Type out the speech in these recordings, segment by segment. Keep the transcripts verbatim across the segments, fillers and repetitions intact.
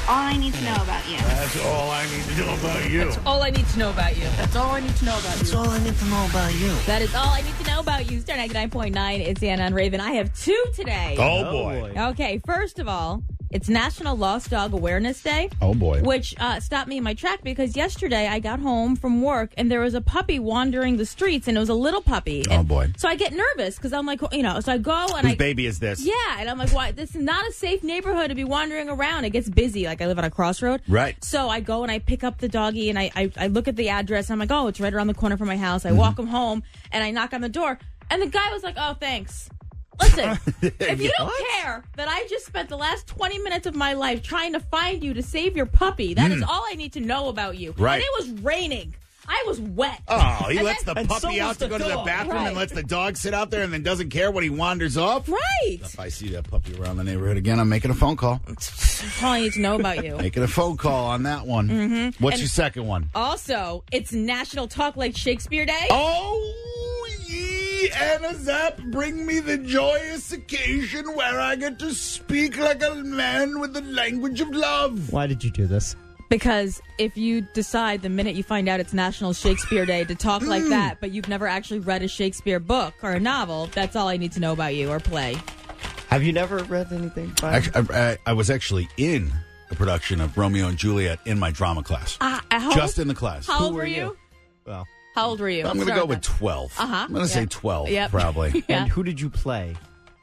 all I need to know about you. That's all I need to know about you. That's all I need to know about you. That's all I need to know about That's you. all I need to know about you. That is all I need to know about you. Star ninety-nine point nine. It's Anna and Raven. I have two today. Oh, boy. Okay, first of all, it's National Lost Dog Awareness Day. Oh, boy. Which uh, stopped me in my track because yesterday I got home from work and there was a puppy wandering the streets and it was a little puppy. Oh, And boy. So I get nervous because I'm like, you know, so I go and Whose I... baby is this? Yeah, and I'm like, why? This is not a safe neighborhood to be wandering around. It gets busy. Like, I live on a crossroad. Right. So I go and I pick up the doggy and I, I, I look at the address and I'm like, oh, it's right around the corner from my house. I mm-hmm. walk him home and I knock on the door. And the guy was like, oh, thanks. Listen, if you don't What? care that I just spent the last twenty minutes of my life trying to find you to save your puppy, that mm. is all I need to know about you. Right. And it was raining. I was wet. Oh, he And lets then- the And puppy so out was to the go to the dog. bathroom Right. and lets the dog sit out there and then doesn't care when he wanders off. Right. If I see that puppy around the neighborhood again, I'm making a phone call. That's all I need to know about you. Making a phone call on that one. Mm-hmm. What's And- your second one? Also, it's National Talk Like Shakespeare Day. Oh, ye Anna Zapp, bring me the joyous occasion where I get to speak like a man with the language of love. Why did you do this? Because if you decide the minute you find out it's National Shakespeare Day to talk like that, but you've never actually read a Shakespeare book or a novel, that's all I need to know about you or play. Have you never read anything by Actually, I, I, I was actually in a production of Romeo and Juliet in my drama class. Uh, how Just old, in the class. How old were were you? you? Well, How old were you? I'm going to go with twelve. Uh-huh. I'm going to Yeah. say twelve, Yep. probably. Yeah. And who did you play?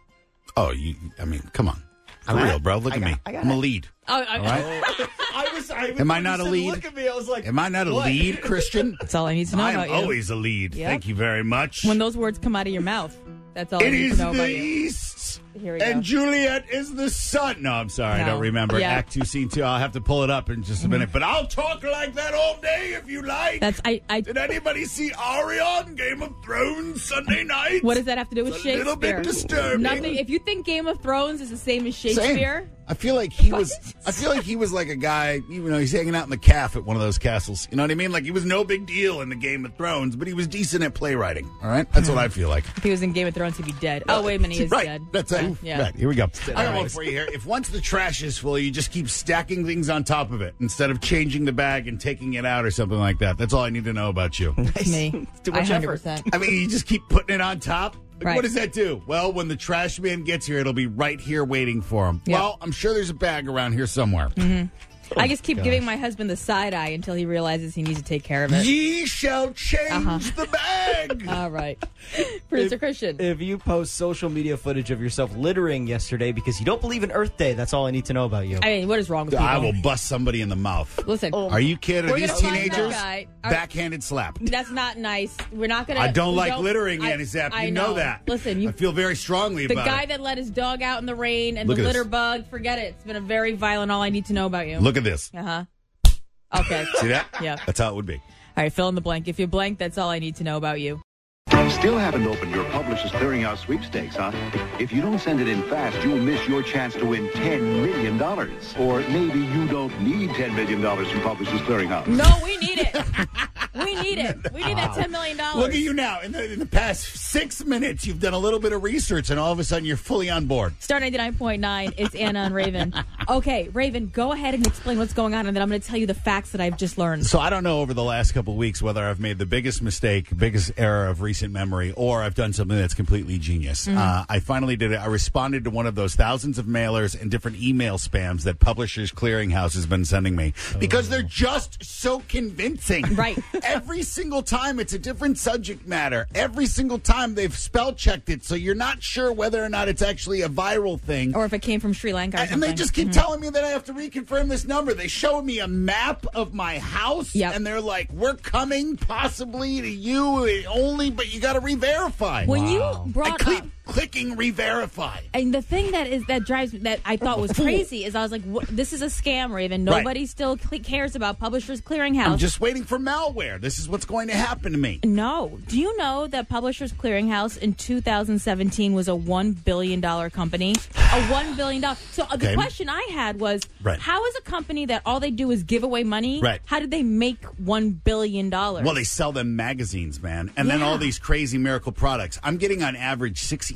Oh, you, I mean, come on. For I- real, bro. Look I at got- me. I got I'm a it. lead. Oh, I, All right? I was. I was Am I when not you a said, lead? Look at me. I was like, Am I not a what? lead, Christian? That's all I need to know I about am you. always a lead. Yep. Thank you very much. When those words come out of your mouth, that's all I It need is to know the about you. East, Here we and go. Juliet is the sun. No, I'm sorry, I No. don't remember. Yeah. Act two, scene two. I'll have to pull it up in just a minute. But I'll talk like that all day if you like. That's I. I Did anybody see Arya on Game of Thrones Sunday night? what does that have to do with It's a Shakespeare? little bit disturbing. Nothing. If you think Game of Thrones is the same as Shakespeare, Same. I feel like he was. I feel like he was like a guy. You know, he's hanging out in the calf at one of those castles. You know what I mean? Like he was no big deal in the Game of Thrones, but he was decent at playwriting. All right, that's what I feel like. if he was in Game of Thrones, he'd be dead. Oh wait a minute, he is right. dead. That's it. Yeah. Right. Here we go. I got All one right. for you here. If once the trash is full, you just keep stacking things on top of it instead of changing the bag and taking it out or something like that. That's all I need to know about you. It's me. Too I much hundred effort. percent. I mean, you just keep putting it on top. Like, Right. What does that do? Well, when the trash man gets here, it'll be right here waiting for him. Yeah. Well, I'm sure there's a bag around here somewhere. I just keep giving my husband the side eye until he realizes he needs to take care of it. Ye shall change Uh-huh. the bag. All right, producer If- Christian. If you post social media footage of yourself littering yesterday because you don't believe in Earth Day, that's all I need to know about you. I mean, what is wrong with people? I will bust somebody in the mouth. Listen. Are you kidding? Are We're these gonna find that teenagers? guy. Are- Backhanded slap. That's not nice. We're not gonna. I don't we like littering, I- Annie Zapp. You I know. that. Listen, you. I feel very strongly The about guy it. that let his dog out in the rain and Look the at litter this. bug, forget it. It's been a very violent. All I need to know about you. Look at this. Uh huh. Okay. See that? Yeah. That's how it would be. All right. Fill in the blank. If you blank, that's all I need to know about you. Still haven't opened your Publishers Clearinghouse sweepstakes, huh? If you don't send it in fast, you'll miss your chance to win ten million dollars. Or maybe you don't need ten million dollars from Publishers Clearinghouse. No, we need it. We need it. We need that ten million dollars. Look at you now. In the, in the past six minutes, you've done a little bit of research, and all of a sudden, you're fully on board. Star ninety-nine point nine. It's Anna and Raven. Okay, Raven, go ahead and explain what's going on, and then I'm going to tell you the facts that I've just learned. So I don't know over the last couple of weeks whether I've made the biggest mistake, biggest error of recent memory, or I've done something that's completely genius. Mm-hmm. Uh, I finally did it. I responded to one of those thousands of mailers and different email spams that Publishers Clearinghouse has been sending me because they're just so convincing. Right. Every single time it's a different subject matter. Every single time they've spell checked it, so you're not sure whether or not it's actually a viral thing. Or if it came from Sri Lanka or And something. they just keep Mhm. telling me that I have to reconfirm this number. They show me a map of my house, Yep. and they're like, "We're coming possibly to you only, but you got to re-verify." When Wow. you I brought keep up... clicking re-verify. And the thing that is that drives me that I thought was crazy is I was like, what, "This is a scam, Raven. Right. Nobody still cl- cares about Publishers Clearinghouse." I'm just waiting for malware. This is what's going to happen to me. No. Do you know that Publishers Clearinghouse in two thousand seventeen was a one billion dollars company? A one billion dollars. So uh, the Okay. question I had was, Right. how is a company that all they do is give away money, Right. how did they make one billion dollars? Well, they sell them magazines, man, and then Yeah. all these crazy miracle products. I'm getting on average six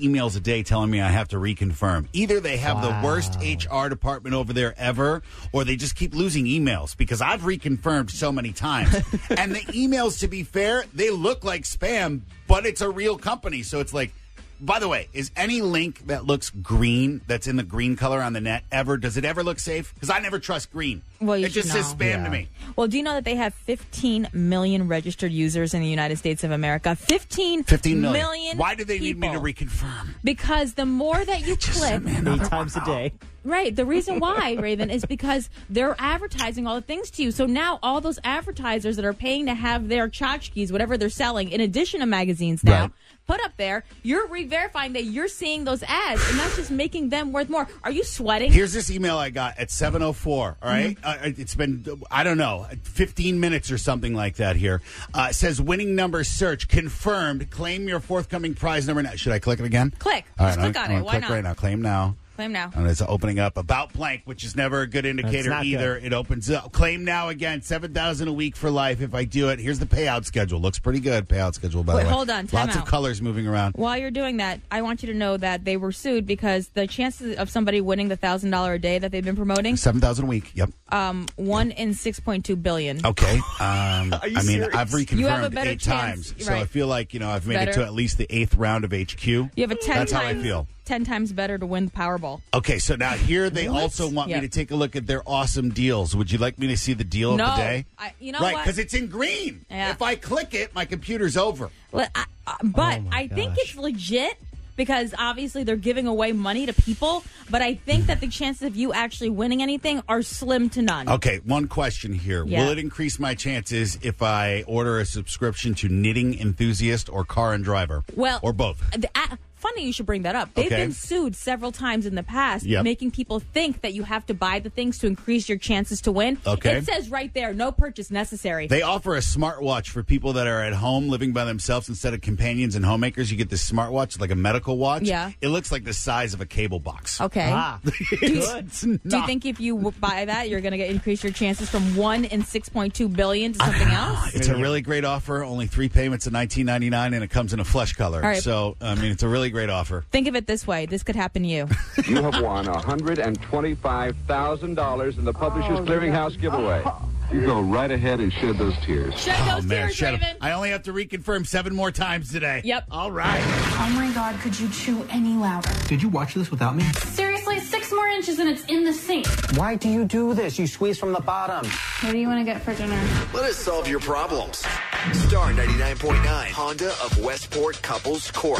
emails a day telling me I have to reconfirm. Either they have Wow. the worst H R department over there ever, or they just keep losing emails because I've reconfirmed so many times. And the emails, to be fair, they look like spam, but it's a real company. So it's like, by the way, is any link that looks green, that's in the green color on the net, ever, does it ever look safe? Because I never trust green. Well, you it just should says know. spam Yeah. to me. Well, do you know that they have fifteen million registered users in the United States of America? fifteen, fifteen million. million Why do they people. need me to reconfirm? Because the more that you Just click, send me another Eight times a day. right, the reason why, Raven, is because they're advertising all the things to you. So now all those advertisers that are paying to have their tchotchkes, whatever they're selling, in addition to magazines now, Right. put up there, you're re-verifying that you're seeing those ads, and that's just making them worth more. Are you sweating? Here's this email I got at seven oh four, all right? Mm-hmm. Uh, it's been, I don't know, fifteen minutes or something like that here. Uh, it says winning number search confirmed. Claim your forthcoming prize number now. Should I click it again? Click. All Just right, click I'm, on I'm it. Why click not? right now. Claim now. Claim now. And it's opening up about blank, which is never a good indicator not either. good. It opens up. Claim now again, seven thousand a week for life if I do it. Here's the payout schedule. Looks pretty good, payout schedule, by Wait, the way. hold on, time Lots out. of colors moving around. While you're doing that, I want you to know that they were sued because the chances of somebody winning the one thousand dollars a day that they've been promoting, seven thousand a week, yep. um, one in six point two billion. Okay. Um, Are you I mean, serious? I've You have a reconfirmed better eight chance, times, so right. I feel like you know I've made it Better. to at least the eighth round of H Q. You have a ten That's how I times feel. ten times better to win the Powerball. Okay, so now here they What? also want Yep. me to take a look at their awesome deals. Would you like me to see the deal No, of the day? I, you know right, what? because it's in green. Yeah. If I click it, my computer's over. Well, I, uh, but Oh, my I think gosh. it's legit because obviously they're giving away money to people. But I think that the chances of you actually winning anything are slim to none. Okay, one question here. Yeah. Will it increase my chances if I order a subscription to Knitting Enthusiast or Car and Driver? Well, or both? The, uh, funny you should bring that up. They've Okay. been sued several times in the past, Yep. making people think that you have to buy the things to increase your chances to win. Okay. It says right there, no purchase necessary. They offer a smartwatch for people that are at home living by themselves instead of companions and homemakers. You get this smartwatch, like a medical watch. Yeah. It looks like the size of a cable box. okay. Ah, Do you, It's do you not- think if you w- buy that, you're going to increase your chances from one in six point two billion to something else? It's a really great offer. Only three payments of nineteen ninety-nine, and it comes in a flesh color. All right. So, I mean, it's a really great offer. Think of it this way: this could happen to you. You have won one hundred twenty-five thousand dollars in the Publishers Clearinghouse giveaway. You go right ahead and shed those tears. Shed Oh, those man. tears, shut up. Raven. I only have to reconfirm seven more times today. Yep. All right. Oh my God, could you chew any louder? Did you watch this without me? Seriously, six more inches and it's in the sink. Why do you do this? You squeeze from the bottom. What do you want to get for dinner? Let us solve your problems. Star ninety-nine point nine, Honda of Westport Couples Court.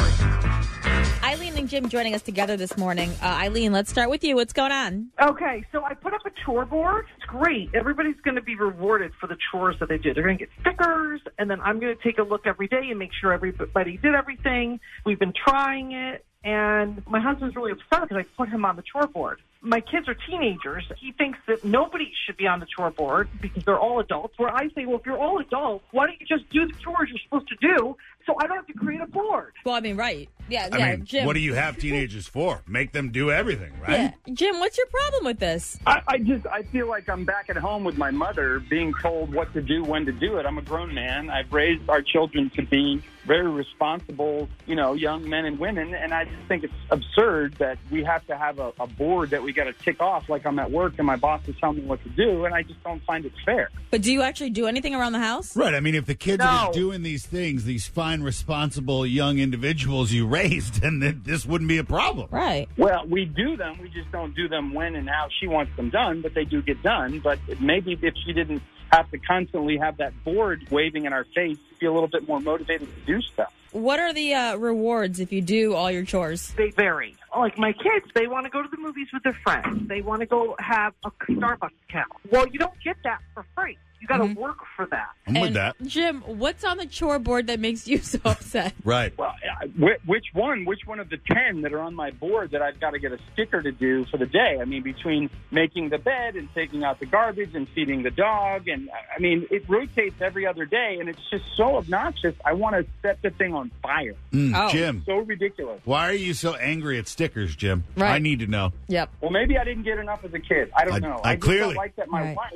Eileen and Jim joining us together this morning. Uh, Eileen, let's start with you. What's going on? Okay, so I put up a chore board. It's great. Everybody's going to be rewarded for the chores that they did. They're going to get stickers, and then I'm going to take a look every day and make sure everybody did everything. We've been trying it, and my husband's really upset because I put him on the chore board. My kids are teenagers. He thinks that nobody should be on the chore board because they're all adults, where I say, well, if you're all adults, why don't you just do the chores you're supposed to do so I don't have to create a board? Well, I mean, right. Yeah, I yeah, mean, Jim. what do you have teenagers for? Make them do everything, right? Yeah. Jim, what's your problem with this? I, I just I feel like I'm back at home with my mother, being told what to do, when to do it. I'm a grown man. I've raised our children to be very responsible, you know, young men and women, and I just think it's absurd that we have to have a, a board that we got to tick off like I'm at work and my boss is telling me what to do, and I just don't find it fair. But do you actually do anything around the house? Right. I mean, if the kids No. are doing these things, these fine, responsible young individuals you raised, then th- this wouldn't be a problem. Right. Well, we do them. We just don't do them when and how she wants them done, but they do get done. But maybe if she didn't have to constantly have that board waving in our face, feel a little bit more motivated to do stuff. What are the uh, rewards if you do all your chores? They vary. Like my kids, they want to go to the movies with their friends. They want to go have a Starbucks account. Well, you don't get that for free. You got to Mhm. work for that. I'm with And that. Jim, what's on the chore board that makes you so upset? Right. Well, uh, whi- which one? Which one of the ten that are on my board that I've got to get a sticker to do for the day? I mean, between making the bed and taking out the garbage and feeding the dog, and I mean, it rotates every other day, and it's just so obnoxious. I want to set the thing on fire. Mm, Oh. Jim, So ridiculous. why are you so angry at stickers, Jim? Right. I need to know. Yep. Well, maybe I didn't get enough as a kid. I don't I- know. I just clearly- don't like that my Right. wife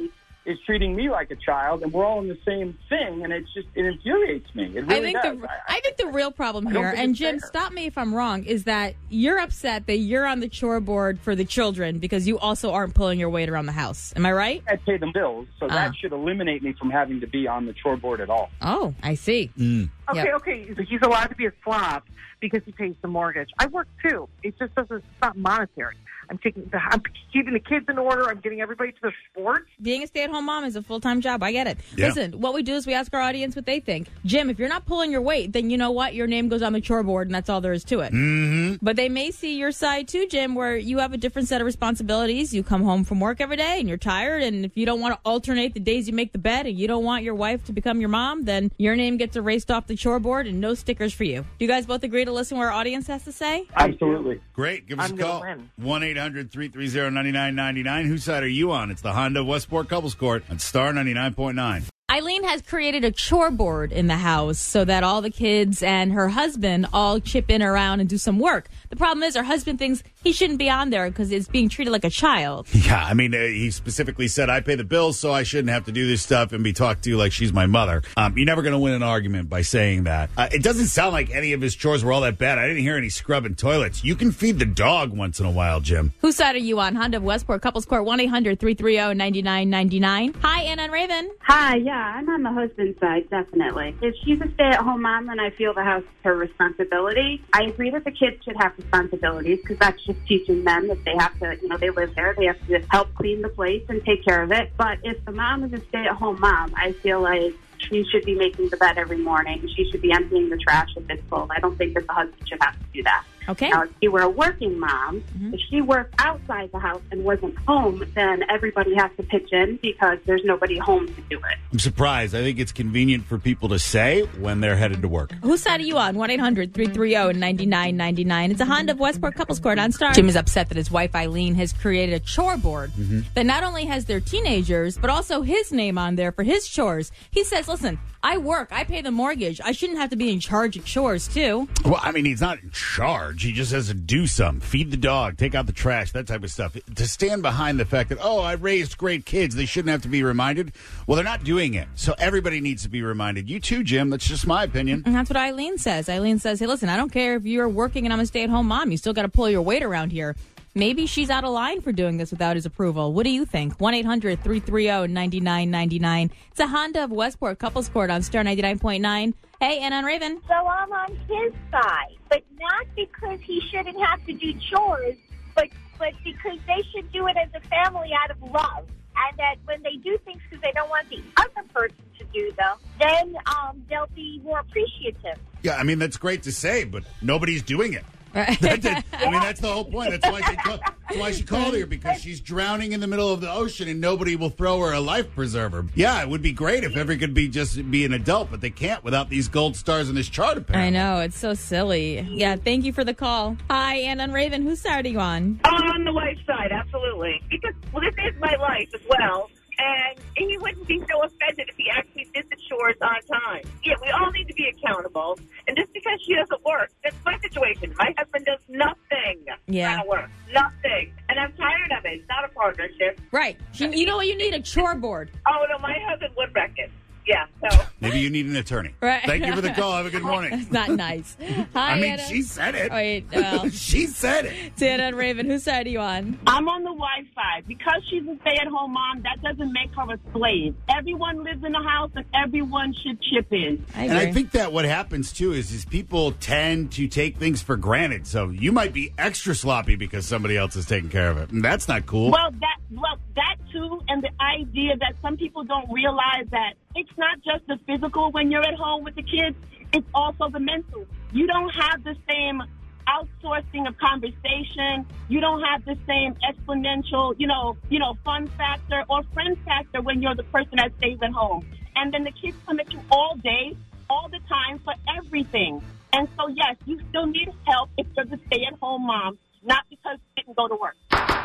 is treating me like a child, and we're all in the same thing, and it's just, it infuriates me. It really I think does. the I think the real problem I don't here, think and it's Jim, fair. stop me if I'm wrong, is that you're upset that you're on the chore board for the children because you also aren't pulling your weight around the house. Am I right? I pay the bills, so Ah. that should eliminate me from having to be on the chore board at all. Oh, I see. Mm. Okay, Yep. okay. So he's allowed to be a slob because he pays the mortgage. I work too. It just doesn't. It's not monetary. I'm taking. The, I'm keeping the kids in order. I'm getting everybody to their sports. Being a stay-at-home mom is a full-time job. I get it. Yeah. Listen, what we do is we ask our audience what they think. Jim, if you're not pulling your weight, then you know what? Your name goes on the chore board, and that's all there is to it. Mm-hmm. But they may see your side too, Jim, where you have a different set of responsibilities. You come home from work every day, and you're tired. And if you don't want to alternate the days you make the bed, and you don't want your wife to become your mom, then your name gets erased off the chore board, and no stickers for you. Do you guys both agree to listen to what our audience has to say? Absolutely. Great. Give us I'm a call. gonna win. one eight hundred three three zero nine nine nine nine. Whose side are you on? It's the Honda Westport Couples Court on Star ninety-nine point nine. Eileen has created a chore board in the house so that all the kids and her husband all chip in around and do some work. The problem is her husband thinks he shouldn't be on there because it's being treated like a child. Yeah, I mean, uh, he specifically said, I pay the bills, so I shouldn't have to do this stuff and be talked to like she's my mother. Um, you're never going to win an argument by saying that. Uh, it doesn't sound like any of his chores were all that bad. I didn't hear any scrubbing toilets. You can feed the dog once in a while, Jim. Whose side are you on? Honda of Westport Couples Court, one eight hundred three three zero nine nine nine nine. Hi, Anna and Raven. Hi, yeah, I'm on the husband's side, definitely. If she's a stay-at-home mom, then I feel the house is her responsibility. I agree that the kids should have responsibilities because that's just teaching them that they have to, you know, they live there, they have to help clean the place and take care of it. But if the mom is a stay-at-home mom, I feel like she should be making the bed every morning. She should be emptying the trash if it's full. I don't think that the husband should have to do that. Okay. Now, if she were a working mom, Mm-hmm. if she worked outside the house and wasn't home, then everybody has to pitch in because there's nobody home to do it. I'm surprised. I think it's convenient for people to say when they're headed to work. Whose side are you on? one eight hundred three three zero nine nine nine nine. It's a Honda of Westport Couples Court on Star. Jim is upset that his wife Eileen has created a chore board Mm-hmm. that not only has their teenagers, but also his name on there for his chores. He says, listen, I work, I pay the mortgage. I shouldn't have to be in charge of chores, too. Well, I mean, he's not in charge. He just has to do something. Feed the dog, take out the trash, that type of stuff. To stand behind the fact that, oh, I raised great kids, they shouldn't have to be reminded. Well, they're not doing it. So everybody needs to be reminded. You too, Jim. That's just my opinion. And that's what Eileen says. Eileen says, hey, listen, I don't care if you're working and I'm a stay-at-home mom. You still got to pull your weight around here. Maybe she's out of line for doing this without his approval. What do you think? one eight hundred three three zero nine nine nine nine. It's a Honda of Westport Couples Court on Star ninety-nine point nine. Hey, Anna and Raven. So I'm on his side, but not because he shouldn't have to do chores, but but because they should do it as a family out of love. And that when they do things because they don't want the other person to do them, then um, they'll be more appreciative. Yeah, I mean, that's great to say, but nobody's doing it. That- that- I mean, that's the whole point. That's why she call, that's why she called here, because she's drowning in the middle of the ocean and nobody will throw her a life preserver. Yeah, it would be great if every could be just be an adult, but they can't without these gold stars in this chart, apparently. I know, it's so silly. Yeah, thank you for the call. Hi, Anna and Raven. Whose side are you on? I'm on the wife's side, absolutely. Because, well, this is my life as well. And he wouldn't be so offended if he actually did the chores on time. Yeah, we all need to be accountable. And just because she doesn't work, that's my situation. My husband does nothing Yeah. at work. Nothing. And I'm tired of it. It's not a partnership. Right. You, you know what? You need a chore board. Oh, no, my husband would wreck it. Yeah, so. Maybe you need an attorney. Right. Thank you for the call. Have a good morning. That's not nice. Hi, I mean, Anna. she said it. Wait, well. She said it. It's Anna and Raven. Whose side are you on? I'm on the wife's side. Because she's a stay-at-home mom, that doesn't make her a slave. Everyone lives in the house, and everyone should chip in. I And I think that what happens, too, is, is people tend to take things for granted. So you might be extra sloppy because somebody else is taking care of it. And that's not cool. Well, that well that too, and the idea that some people don't realize that it's not just the physical when you're at home with the kids, it's also the mental. You don't have the same outsourcing of conversation. You don't have the same exponential, you know, you know, fun factor or friend factor when you're the person that stays at home. And then the kids come at you all day, all the time for everything. And so, yes, you still need help if you're the stay-at-home mom, not because you didn't go to work.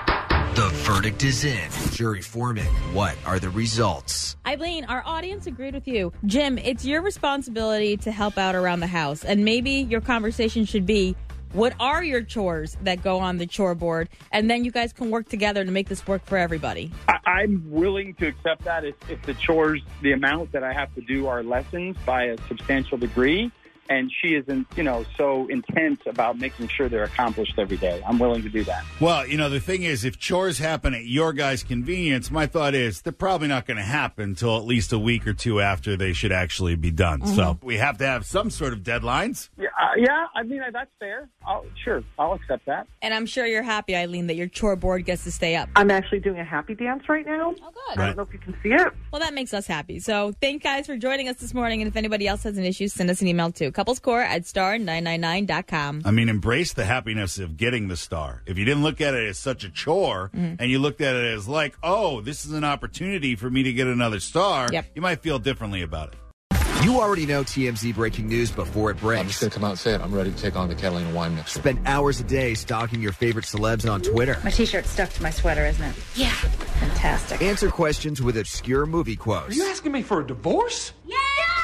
The verdict is in. Jury foreman, what are the results? Eileen, our audience agreed with you. Jim, it's your responsibility to help out around the house. And maybe your conversation should be, What are your chores that go on the chore board? And then you guys can work together to make this work for everybody. I, I'm willing to accept that if, if the chores, the amount that I have to do are lessened by a substantial degree. And she isn't, you know, so intense about making sure they're accomplished every day. I'm willing to do that. Well, you know, the thing is, if chores happen at your guys' convenience, my thought is they're probably not going to happen until at least a week or two after they should actually be done. Mm-hmm. So we have to have some sort of deadlines. Yeah, uh, yeah. I mean, that's fair. I'll, sure, I'll accept that. And I'm sure you're happy, Eileen, that your chore board gets to stay up. I'm actually doing a happy dance right now. Oh, good. I don't know if you can see it. Well, that makes us happy. So thank you guys for joining us this morning. And if anybody else has an issue, send us an email to couplescore at star nine nine nine dot com. I mean, embrace the happiness of getting the star. If you didn't look at it as such a chore mm-hmm. and you looked at it as like, oh, this is an opportunity for me to get another star, yep. you might feel differently about it. You already know T M Z breaking news before it breaks. I'm just going to come out and say it. I'm ready to take on the Catalina wine mixer. Spend hours a day stalking your favorite celebs on Twitter. My t-shirt's stuck to my sweater, isn't it? Yeah. Fantastic. Answer questions with obscure movie quotes. Are you asking me for a divorce? Yeah!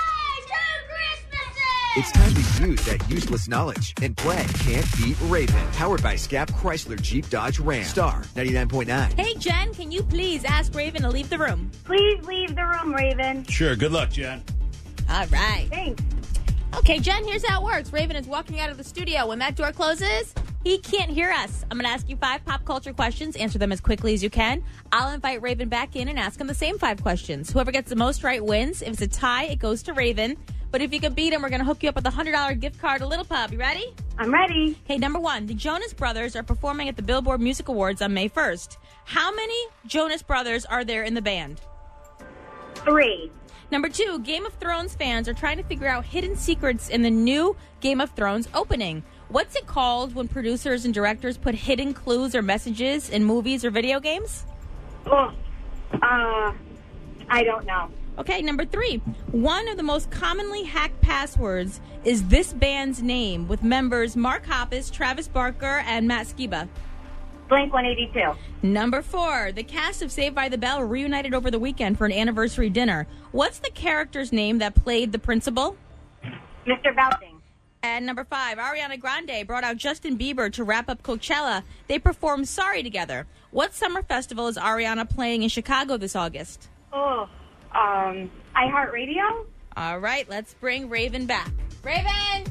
It's time to use that useless knowledge and play Can't Beat Raven. Powered by Scap Chrysler Jeep Dodge Ram. Star ninety-nine point nine. Hey, Jen, can you please ask Raven to leave the room? Please leave the room, Raven. Sure. Good luck, Jen. All right. Thanks. Okay, Jen, here's how it works. Raven is walking out of the studio. When that door closes, he can't hear us. I'm going to ask you five pop culture questions. Answer them as quickly as you can. I'll invite Raven back in and ask him the same five questions. Whoever gets the most right wins. If it's a tie, it goes to Raven. But if you can beat him, we're going to hook you up with a one hundred dollars gift card to Little Pub. You ready? I'm ready. Okay, number one. The Jonas Brothers are performing at the Billboard Music Awards on May first. How many Jonas Brothers are there in the band? Three. Number two. Game of Thrones fans are trying to figure out hidden secrets in the new Game of Thrones opening. What's it called when producers and directors put hidden clues or messages in movies or video games? Oh, uh, I don't know. Okay, number three. One of the most commonly hacked passwords is this band's name, with members Mark Hoppus, Travis Barker, and Matt Skiba. Blink one eighty-two. Number four. The cast of Saved by the Bell reunited over the weekend for an anniversary dinner. What's the character's name that played the principal? Mister Belding. And number five. Ariana Grande brought out Justin Bieber to wrap up Coachella. They performed Sorry together. What summer festival is Ariana playing in Chicago this August? Oh. Um, iHeartRadio? All right, let's bring Raven back. Raven!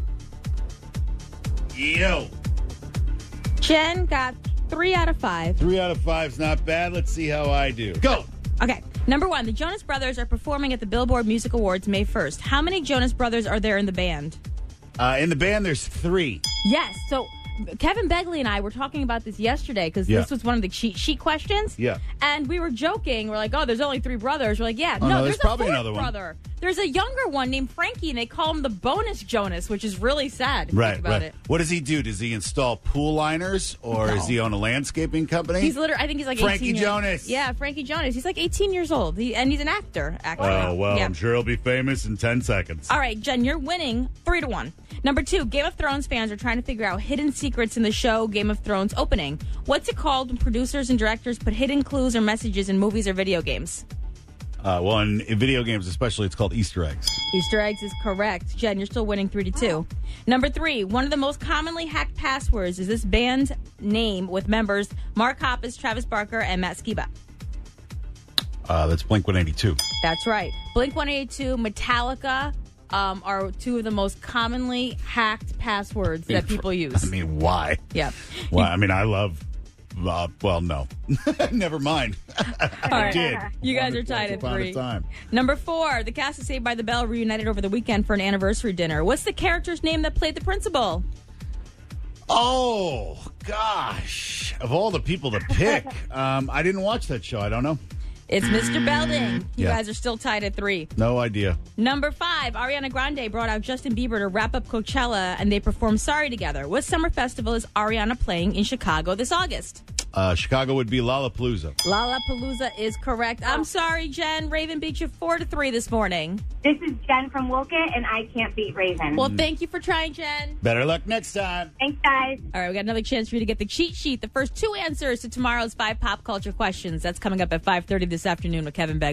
Yo. Jen got three out of five. Three out of five's not bad. Let's see how I do. Go! Okay, number one. The Jonas Brothers are performing at the Billboard Music Awards May first. How many Jonas Brothers are there in the band? Uh, in the band, there's three. Yes, so Kevin Begley and I were talking about this yesterday because yeah. this was one of the cheat sheet questions. Yeah. And we were joking. We're like, oh, there's only three brothers. We're like, yeah. Oh, no, no, there's, there's probably a fourth another one. brother. There's a younger one named Frankie, and they call him the bonus Jonas, which is really sad. Right, think about right. It. What does he do? Does he install pool liners, or No. is he own a landscaping company? He's literally, I think he's like Frankie eighteen years, Jonas. Yeah, Frankie Jonas. He's like eighteen years old, he, and he's an actor, actually. Oh, well, Yeah. I'm sure he'll be famous in ten seconds. All right, Jen, you're winning three to one. Number two, Game of Thrones fans are trying to figure out hidden secrets in the show Game of Thrones opening. What's it called when producers and directors put hidden clues or messages in movies or video games? Uh, well, in, in video games especially, it's called Easter eggs. Easter eggs is correct. Jen, you're still winning three to two. Number three, one of the most commonly hacked passwords is this band's name with members Mark Hoppus, Travis Barker, and Matt Skiba. Uh, that's Blink one eighty-two. That's right. Blink one eighty-two, Metallica um, are two of the most commonly hacked passwords that people use. I mean, why? Yeah. Why? I mean, I love... Uh, well, no. Never mind. All I right. did. You guys Once- are tied once at upon a three. time. Number four, the cast of Saved by the Bell reunited over the weekend for an anniversary dinner. What's the character's name that played the principal? Oh, gosh. Of all the people to pick, um, I didn't watch that show. I don't know. It's Mister Belding. You Yeah. guys are still tied at three. No idea. Number five, Ariana Grande brought out Justin Bieber to wrap up Coachella, and they performed Sorry together. What summer festival is Ariana playing in Chicago this August? Uh, Chicago would be Lollapalooza. Lollapalooza is correct. I'm sorry, Jen. Raven beat you four to three this morning. This is Jen from Wilkett, and I can't beat Raven. Well, thank you for trying, Jen. Better luck next time. Thanks, guys. All right, we got another chance for you to get the cheat sheet. The first two answers to tomorrow's five pop culture questions. That's coming up at five thirty this afternoon with Kevin Begley.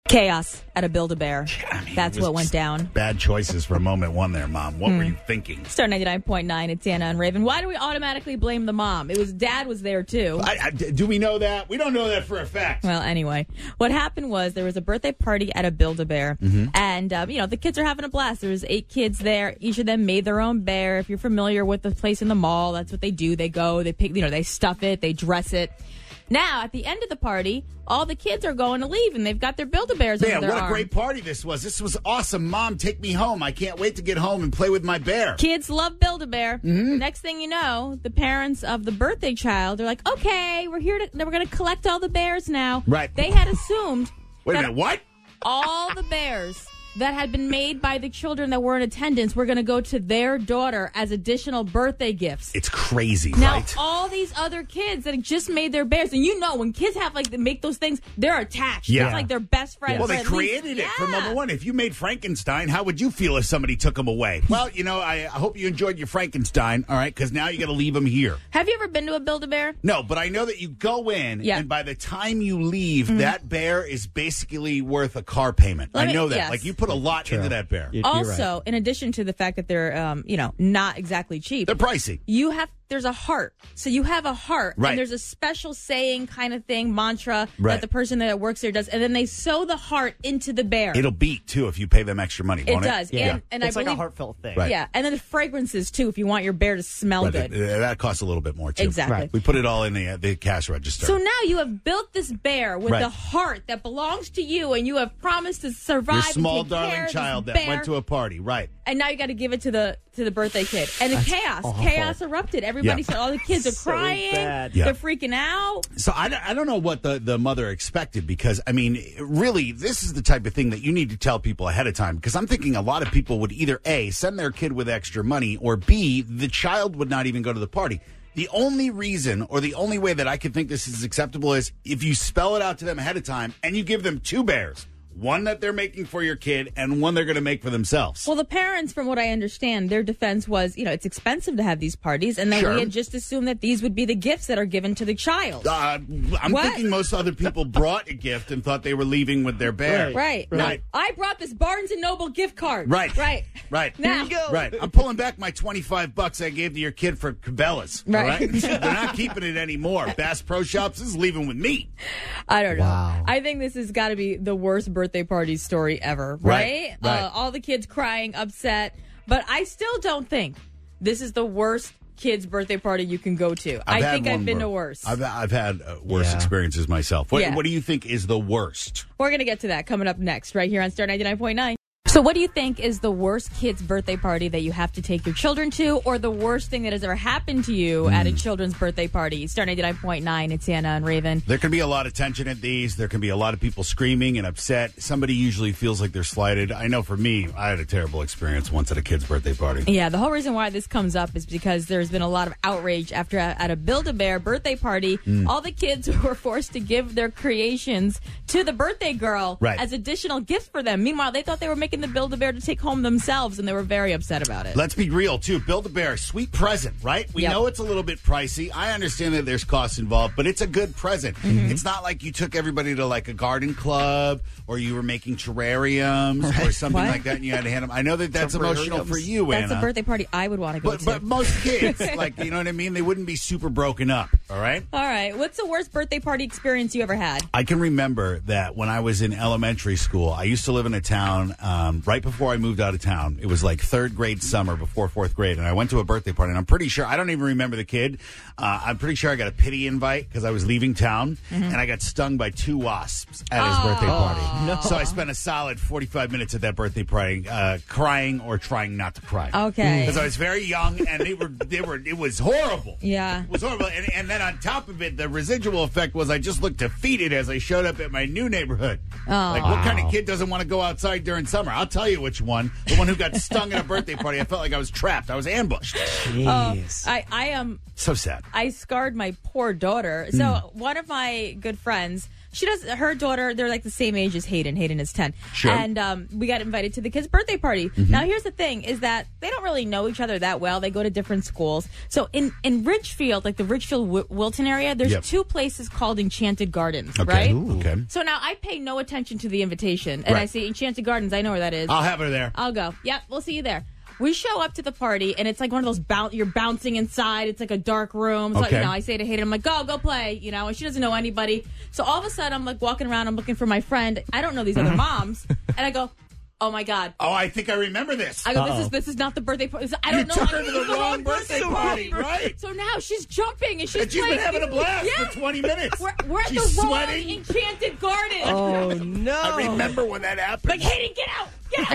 Chaos at a Build-A-Bear. I mean, That's it was what went down. Bad choices for a moment one there, Mom. What Hmm. were you thinking? Star ninety-nine point nine, it's Anna and Raven. Why do we automatically blame the mom? It was Dad was there, too. I, I, do we know that? We don't know that for a fact. Well, anyway, what happened was there was a birthday party at a Build-A-Bear, Mhm. and, um, you know, the kids are having a blast. There was eight kids there. Each of them made their own bear. If you're familiar with the place in the mall, that's what they do. They go, they pick, you know, they stuff it, they dress it. Now, at the end of the party, all the kids are going to leave, and they've got their Build-A-Bears Man, under their what a arm. great party this was. This was awesome. Mom, take me home. I can't wait to get home and play with my bear. Kids love Build-A-Bear. Mm-hmm. Next thing you know, the parents of the birthday child are like, okay, we're here to, we're going to collect all the bears now. Right. They had assumed Wait a that minute, what? all the bears that had been made by the children that were in attendance were going to go to their daughter as additional birthday gifts. It's crazy, Now, right? all these other kids that had just made their bears, and you know, when kids have like they make those things, they're attached. Yeah. It's like their best friend. Well, for they at least- created it for Yeah. number one. If you made Frankenstein, how would you feel if somebody took him away? Well, you know, I, I hope you enjoyed your Frankenstein, all right, because now you got to leave him here. Have you ever been to a Build-A-Bear? No, but I know that you go in, Yeah. and by the time you leave, Mhm. that bear is basically worth a car payment. Let I me- know that. yes. Like, you put a lot into that bear. Also, in addition to the fact that they're, um, you know, not exactly cheap, they're pricey. You have there's a heart, so you have a heart, Right. and there's a special saying kind of thing, mantra Right. that the person that works there does, and then they sew the heart into the bear. It'll beat, too, if you pay them extra money, It won't does, it? and, and it's I like a believe, heartfelt thing. Right. Yeah, and then the fragrances too, if you want your bear to smell Right, good. uh, that costs a little bit more, too. Exactly. Right. We put it all in the, uh, the cash register. So now you have built this bear with Right. a heart that belongs to you, and you have promised to survive. Your small, and take care darling of this child that bear, went to a party, right. and now you got to give it to the to the birthday kid, and the That's chaos, awful. chaos erupted. Everybody Yeah. said all the kids are So crying, bad. Yeah. they're freaking out. So I don't, I don't know what the, the mother expected because, I mean, really, this is the type of thing that you need to tell people ahead of time because I'm thinking a lot of people would either A, send their kid with extra money, or B, the child would not even go to the party. The only reason or the only way that I could think this is acceptable is if you spell it out to them ahead of time and you give them two bears. One that they're making for your kid and one they're going to make for themselves. Well, the parents, from what I understand, their defense was, you know, it's expensive to have these parties, and then Sure. we had just assumed that these would be the gifts that are given to the child. Uh, I'm What? thinking most other people brought a gift and thought they were leaving with their bear. Right. No, Right. I brought this Barnes and Noble gift card. Right. Right. Right. Now- Here you go. Right. I'm pulling back my twenty-five bucks I gave to your kid for Cabela's. all Right. They're not keeping it anymore. Bass Pro Shops is leaving with me. I don't know. I think this has got to be the worst birthday party story ever, Right, right? right. Uh, all the kids crying, upset. But I still don't think this is the worst kids' birthday party you can go to. I've I had think I've one been wor- to worse. I've, I've had uh, worse Yeah. experiences myself. What, Yeah. what do you think is the worst? We're going to get to that coming up next, right here on Star ninety-nine point nine. So what do you think is the worst kid's birthday party that you have to take your children to, or the worst thing that has ever happened to you at a children's birthday party? Star ninety-nine point nine, it's Anna and Raven. There can be a lot of tension at these. There can be a lot of people screaming and upset. Somebody usually feels like they're slighted. I know for me, I had a terrible experience once at a kid's birthday party. Yeah, the whole reason why this comes up is because there's been a lot of outrage after a, at a Build-A-Bear birthday party, Mm. all the kids were forced to give their creations to the birthday girl Right. as additional gifts for them. Meanwhile, they thought they were making the Build-A-Bear to take home themselves, and they were very upset about it. Let's be real, too. Build-A-Bear, sweet present, right? We Yep. know it's a little bit pricey. I understand that there's costs involved, but it's a good present. Mm-hmm. It's not like you took everybody to, like, a garden club or you were making terrariums or something What? like that, and you had to hand them. I know that that's emotional for you, That's Anna. a birthday party I would want to go but, to. but most kids, like, you know what I mean? They wouldn't be super broken up, all right? All right. What's the worst birthday party experience you ever had? I can remember that when I was in elementary school, I used to live in a town um, right before I moved out of town. It was like third grade summer before fourth grade, and I went to a birthday party, and I'm pretty sure, I don't even remember the kid. Uh, I'm pretty sure I got a pity invite because I was leaving town, and I got stung by two wasps at his birthday party. no. So I spent a solid forty-five minutes at that birthday party uh, crying or trying not to cry. Okay. Because I was very young, and they were, they were, it was horrible. Yeah. It was horrible. And, and then on top of it, the residual effect was I just looked defeated as I showed up at my new neighborhood. Oh. Like, what kind Wow. of kid doesn't want to go outside during summer? I'll tell you which one. The one who got stung at a birthday party. I felt like I was trapped. I was ambushed. Jeez. I, I am. So sad. I scarred my poor daughter. So Mm. one of my good friends, She does. Her daughter, they're like the same age as Hayden. Hayden is ten. Sure. And um, we got invited to the kids' birthday party. Mm-hmm. Now, here's the thing, is that they don't really know each other that well. They go to different schools. So in, in Ridgefield, like the Ridgefield w- Wilton area, there's Yep. two places called Enchanted Gardens, Okay. right? Ooh. Okay. So now I pay no attention to the invitation. And Right. I say Enchanted Gardens. I know where that is. I'll have her there. I'll go. Yep, we'll see you there. We show up to the party, and it's like one of those boun- you're bouncing inside. It's like a dark room. So, Okay. you know, I say to Hayden, I'm like, go, go play, you know, and she doesn't know anybody. So all of a sudden, I'm like walking around, I'm looking for my friend. I don't know these other moms. And I go, oh, my God. Oh, I think I remember this. I go, this Uh-oh. is this is not the birthday party. I don't You know. took her I to think the it's wrong birthday party, right? So now she's jumping and she's And she's been playing- having a blast Yeah. for twenty minutes. We're, we're at She's the wrong sweating. Enchanted Garden. Oh, no. I remember when that happened. Like, Hayden, get out! Get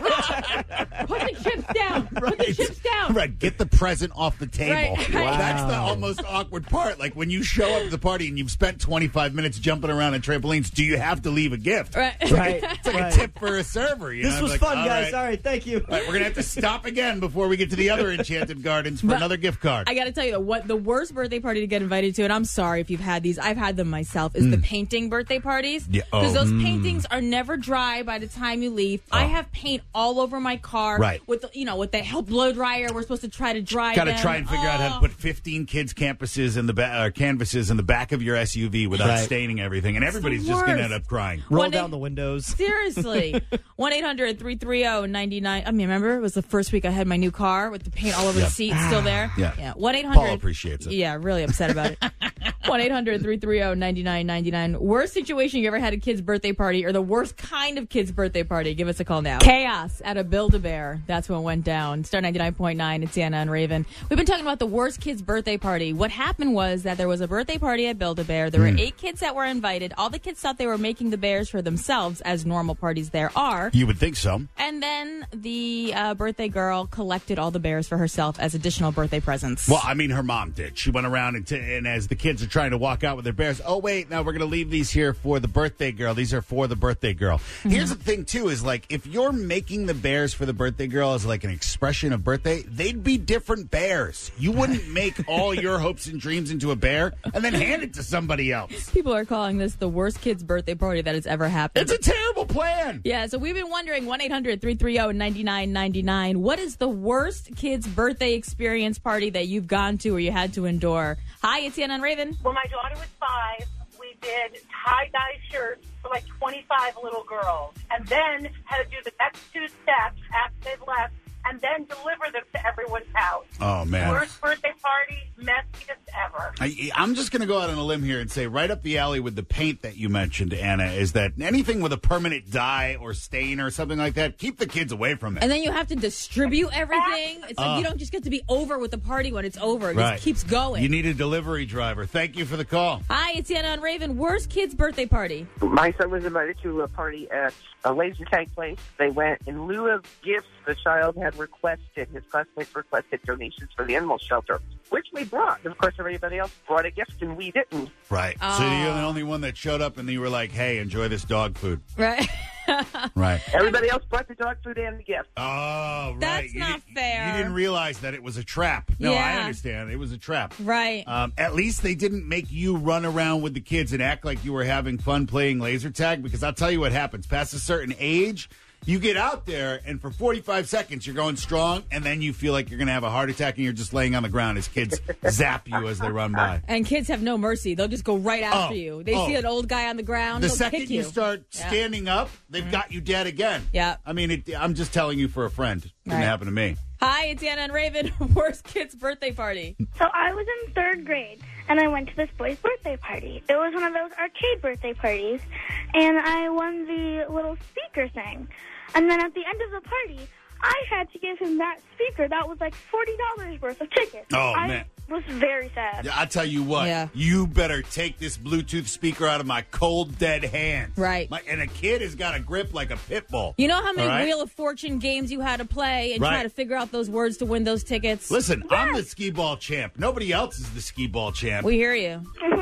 out! Put the chips down! Put the chips down! Right, get the present off the table. Right, right. That's the Wow. almost awkward part. Like when you show up at the party and you've spent twenty-five minutes jumping around on trampolines, do you have to leave a gift? Right. Right. It's like right. a tip for a server. You This know? was Like, fun, all guys. right. All right, thank you. All right, we're going to have to stop again before we get to the other Enchanted Gardens for But another gift card. I got to tell you, though, what the worst birthday party to get invited to, and I'm sorry if you've had these, I've had them myself, is the painting birthday parties. Yeah. Because Oh. those Mm. paintings are never dry by the time you leave. I have paint all over my car. Right. With the, you know, with the help blow dryer, we're supposed to try to dry Got to them. try and figure out how to Oh. put fifteen kids' campuses in the ba- uh, canvases in the back of your S U V without Right. staining everything, and everybody's the just going to worst. end up crying. Roll One down eight- the windows. Seriously. one eight hundred three three zero nine nine. I mean, remember, it was the first week I had my new car with the paint all over Yep. the seat still there? Yeah. Yeah. one eight Paul hundred. appreciates it. Yeah, really upset about it. one eight hundred three three zero nine nine nine nine. Worst situation you ever had at a kid's birthday party, or the worst kind of kid's birthday party? Give us a call now. Chaos at a Build-A-Bear. That's what went down. Star ninety-nine point nine. It's Anna and Raven. We've been talking about the worst kid's birthday party. What happened was that there was a birthday party at Build-A-Bear. There were Hmm. eight kids that were invited. All the kids thought they were making the bears for themselves, as normal parties there are. You would think so. And then the uh, birthday girl collected all the bears for herself as additional birthday presents. Well, I mean, her mom did. She went around and, t- and as the kids are trying to walk out with their bears, oh, wait, now we're going to leave these here for the birthday girl. These are for the birthday girl. Mm-hmm. Here's the thing, too, is like if you're making the bears for the birthday girl as like an expression of birthday, they'd be different bears. You wouldn't make all your hopes and dreams into a bear and then hand it to somebody else. People are calling this the worst kid's birthday party that has ever happened. It's a terrible plan. Yeah, so we've been wondering, one eight hundred three three zero nine nine nine nine, what is the worst kid's birthday experience party that you've gone to or you had to endure? Hi, it's Anna and Raven. When my daughter was five, we did tie-dye shirts for like twenty-five little girls, and then had to do the next two steps after they've left, and then deliver them to everyone's house. Oh, man. Worst birthday party, messiest ever. I, I'm just going to go out on a limb here and say right up the alley with the paint that you mentioned, Anna, is that anything with a permanent dye or stain or something like that, keep the kids away from it. And then you have to distribute everything. It's like Uh. you don't just get to be over with the party when it's over. It Right. just keeps going. You need a delivery driver. Thank you for the call. Hi, it's Anna and Raven. Worst kid's birthday party. My son was invited to a party at a laser tag place. They went in lieu of gifts. The child had requested, his classmates requested donations for the animal shelter, which we brought. Of course, everybody else brought a gift, and we didn't. Right. So you're the only one that showed up and you were like, hey, enjoy this dog food. Right. Right. Everybody else brought the dog food and the gift. Oh, right. That's You not di- fair. You didn't realize that it was a trap. No, I Yeah. understand. It was a trap. Right. Um, at least they didn't make you run around with the kids and act like you were having fun playing laser tag, because I'll tell you what happens. Past a certain age, you get out there, and for forty-five seconds, you're going strong, and then you feel like you're going to have a heart attack, and you're just laying on the ground as kids zap you as they run by. And kids have no mercy. They'll just go right after Oh, you. They oh. see an old guy on the ground. The they'll second kick you you start Yeah. standing up, they've got you dead again. Yeah. I mean, it, I'm just telling you for a friend. It didn't Right. happen to me. Hi, it's Anna and Raven. Worst kid's birthday party. So I was in third grade, and I went to this boy's birthday party. It was one of those arcade birthday parties, and I won the little speaker thing. And then at the end of the party, I had to give him that speaker. That was like forty dollars worth of tickets. Oh, I man. was very sad. Yeah, I tell you what, Yeah. you better take this Bluetooth speaker out of my cold, dead hands. Right. My, and a kid has got a grip like a pit bull. You know how many All right? Wheel of Fortune games you had to play and Right. try to figure out those words to win those tickets? Listen, I'm the skee ball champ. Nobody else is the skee ball champ. We hear you.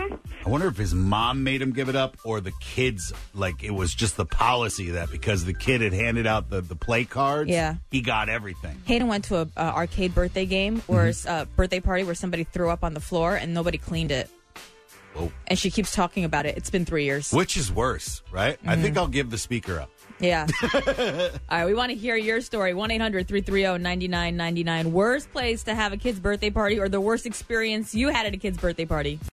I wonder if his mom made him give it up or the kids, like it was just the policy that because the kid had handed out the, the play cards, Yeah. he got everything. Hayden went to a uh, arcade birthday game or a Mm-hmm. uh, birthday party where somebody threw up on the floor and nobody cleaned it. Whoa. And she keeps talking about it. It's been three years. Which is worse, right? I think I'll give the speaker up. Yeah. All right, we want to hear your story. one eight hundred three three zero nine nine nine nine. Worst place to have a kid's birthday party or the worst experience you had at a kid's birthday party.